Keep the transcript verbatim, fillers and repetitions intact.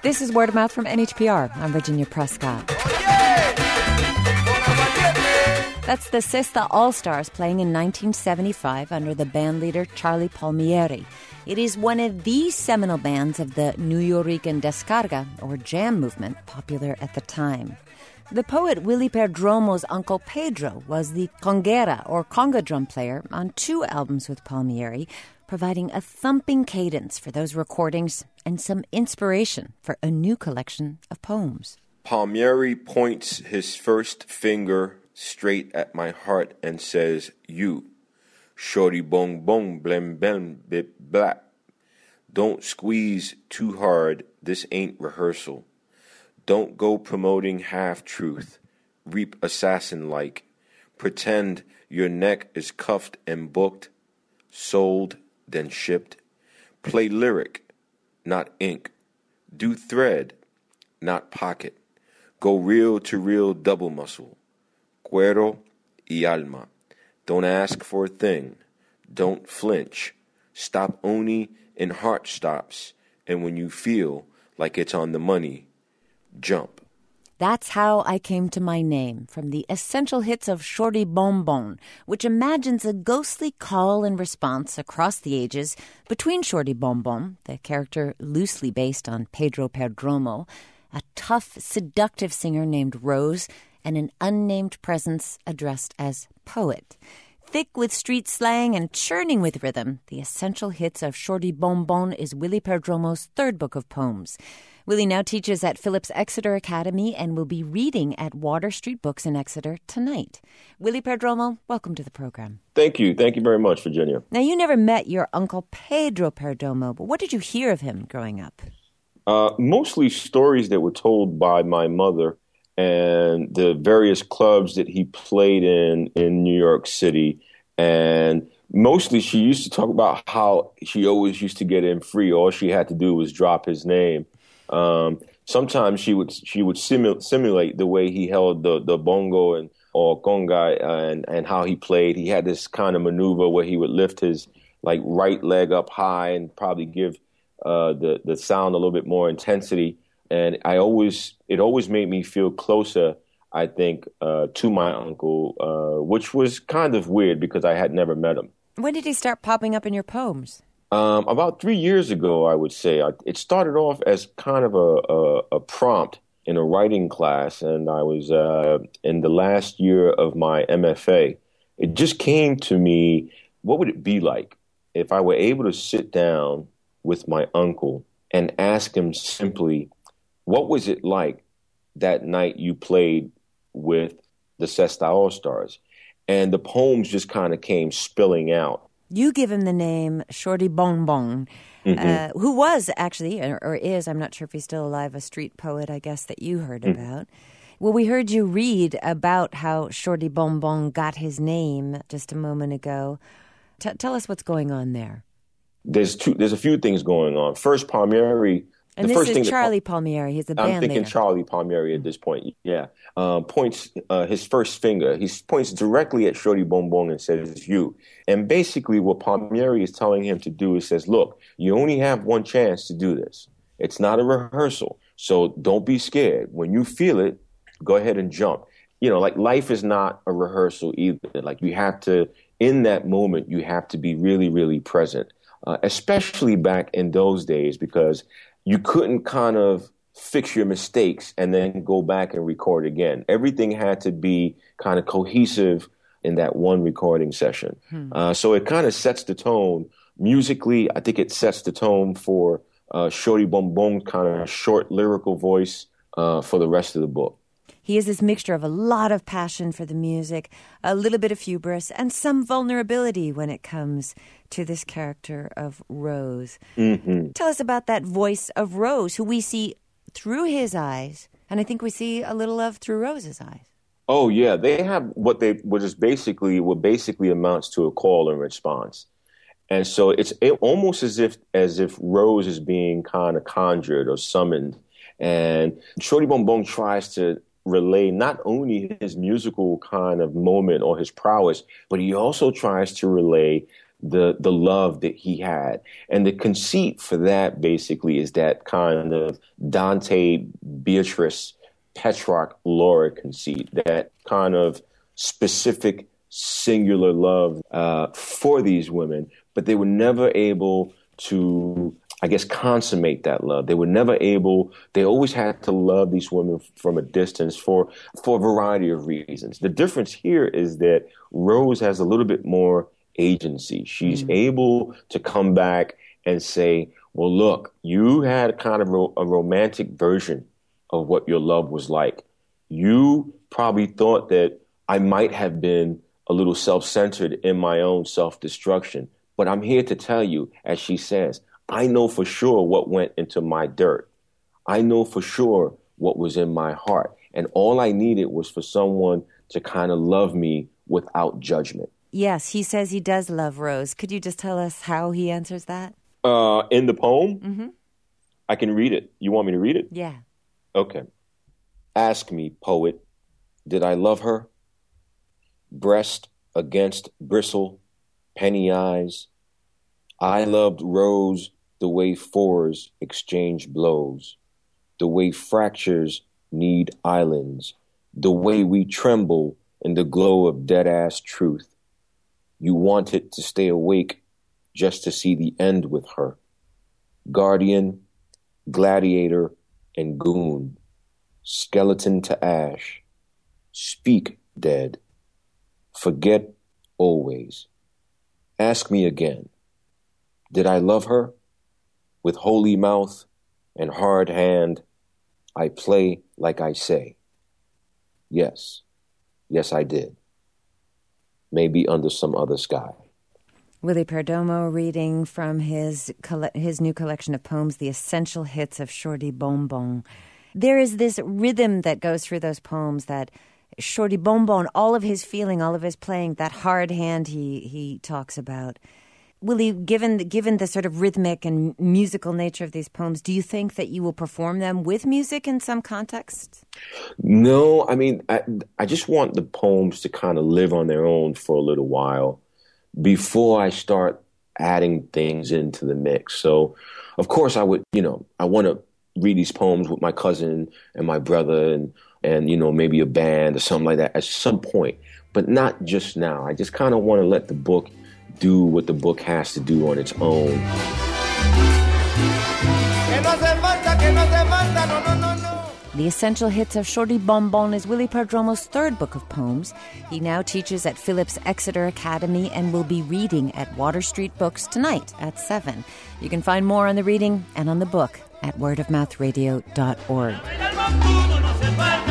This is Word of Mouth from N H P R. I'm Virginia Prescott. That's the Sesta All-Stars playing in nineteen seventy-five under the bandleader Charlie Palmieri. It is one of the seminal bands of the Nuyorican Descarga, or jam movement, popular at the time. The poet Willie Perdomo's uncle Pedro was the conguera, or conga drum player, on two albums with Palmieri, providing a thumping cadence for those recordings and some inspiration for a new collection of poems. Palmieri points his first finger straight at my heart and says, "You, shorty bong bong blem blem bip blap. Don't squeeze too hard, this ain't rehearsal. Don't go promoting half-truth, reap assassin-like. Pretend your neck is cuffed and booked, sold, then shipped. Play lyric, not ink. Do thread, not pocket. Go real to real double muscle. Cuero y alma. Don't ask for a thing. Don't flinch. Stop only in heart stops. And when you feel like it's on the money, jump." That's how I came to my name, from the essential hits of Shorty Bon Bon, which imagines a ghostly call and response across the ages between Shorty Bon Bon, the character loosely based on Pedro Perdomo, a tough, seductive singer named Rose, and an unnamed presence addressed as Poet. Thick with street slang and churning with rhythm, the essential hits of Shorty Bon Bon is Willie Perdomo's third book of poems. Willie now teaches at Phillips Exeter Academy and will be reading at Water Street Books in Exeter tonight. Willie Perdomo, welcome to the program. Thank you. Thank you very much, Virginia. Now, you never met your uncle Pedro Perdomo, but what did you hear of him growing up? Uh, mostly stories that were told by my mother and the various clubs that he played in in New York City. And mostly she used to talk about how she always used to get in free. All she had to do was drop his name. Um, sometimes she would she would simu- simulate the way he held the, the bongo and or conga and, and how he played. He had this kind of maneuver where he would lift his like right leg up high and probably give uh, the the sound a little bit more intensity. And I always it always made me feel closer, I think, uh, to my uncle, uh, which was kind of weird because I had never met him. When did he start popping up in your poems? Um, about three years ago, I would say. I, it started off as kind of a, a, a prompt in a writing class, and I was uh, in the last year of my M F A. It just came to me, what would it be like if I were able to sit down with my uncle and ask him simply, what was it like that night you played with the Sesta All-Stars? And the poems just kind of came spilling out. You give him the name Shorty Bon Bon, mm-hmm. uh, who was actually, or, or is, I'm not sure if he's still alive, a street poet, I guess, that you heard mm-hmm. about. Well, we heard you read about how Shorty Bon Bon got his name just a moment ago. T- tell us what's going on there. There's two. There's a few things going on. First, Palmieri. And the this first is thing Charlie that, Palmieri. He's the band I'm thinking leader. Charlie Palmieri at this point. Yeah, uh, points uh, his first finger. He points directly at Shorty Bon Bon and says, "You." And basically, what Palmieri is telling him to do is says, "Look, you only have one chance to do this. It's not a rehearsal, so don't be scared. When you feel it, go ahead and jump. You know, like life is not a rehearsal either. Like you have to, in that moment, you have to be really, really present, uh, especially back in those days because." You couldn't kind of fix your mistakes and then go back and record again. Everything had to be kind of cohesive in that one recording session. Hmm. Uh, so it kind of sets the tone. Musically, I think it sets the tone for uh, Shorty Bon Bon kind of short lyrical voice uh, for the rest of the book. He is this mixture of a lot of passion for the music, a little bit of hubris, and some vulnerability when it comes to this character of Rose. Mm-hmm. Tell us about that voice of Rose, who we see through his eyes, and I think we see a little of through Rose's eyes. Oh, yeah. They have what they what is basically what basically amounts to a call and response. And so it's almost as if as if Rose is being kind of conjured or summoned. And Shorty Bon Bon tries to relay not only his musical kind of moment or his prowess, but he also tries to relay the the love that he had. And the conceit for that basically is that kind of Dante, Beatrice, Petrarch, Laura conceit, that kind of specific singular love uh, for these women, but they were never able to, I guess, consummate that love. They were never able, they always had to love these women from a distance for, for a variety of reasons. The difference here is that Rose has a little bit more agency. She's mm-hmm. able to come back and say, well, look, you had kind of ro- a romantic version of what your love was like. You probably thought that I might have been a little self-centered in my own self-destruction. But I'm here to tell you, as she says, I know for sure what went into my dirt. I know for sure what was in my heart. And all I needed was for someone to kind of love me without judgment. Yes, he says he does love Rose. Could you just tell us how he answers that? Uh, in the poem? Mm-hmm. I can read it. You want me to read it? Yeah. Okay. Ask me, poet, did I love her? Breast against bristle, penny eyes. I loved Rose the way fours exchange blows, the way fractures need islands, the way we tremble in the glow of dead-ass truth. You wanted to stay awake just to see the end with her. Guardian, gladiator, and goon, skeleton to ash. Speak, dead. Forget always. Ask me again. Did I love her? With holy mouth and hard hand, I play like I say. Yes, yes I did. Maybe under some other sky. Willie Perdomo reading from his coll- his new collection of poems, The Essential Hits of Shorty Bonbon. There is this rhythm that goes through those poems that Shorty Bonbon, all of his feeling, all of his playing, that hard hand he, he talks about. Willie, given, given the sort of rhythmic and musical nature of these poems, do you think that you will perform them with music in some context? No, I mean, I, I just want the poems to kind of live on their own for a little while before I start adding things into the mix. So, of course, I would, you know, I want to read these poems with my cousin and my brother and, and, you know, maybe a band or something like that at some point, but not just now. I just kind of want to let the book do what the book has to do on its own. The Essential Hits of Shorty Bonbon is Willie Perdomo's third book of poems. He now teaches at Phillips Exeter Academy and will be reading at Water Street Books tonight at seven. You can find more on the reading and on the book at word of mouth radio dot org.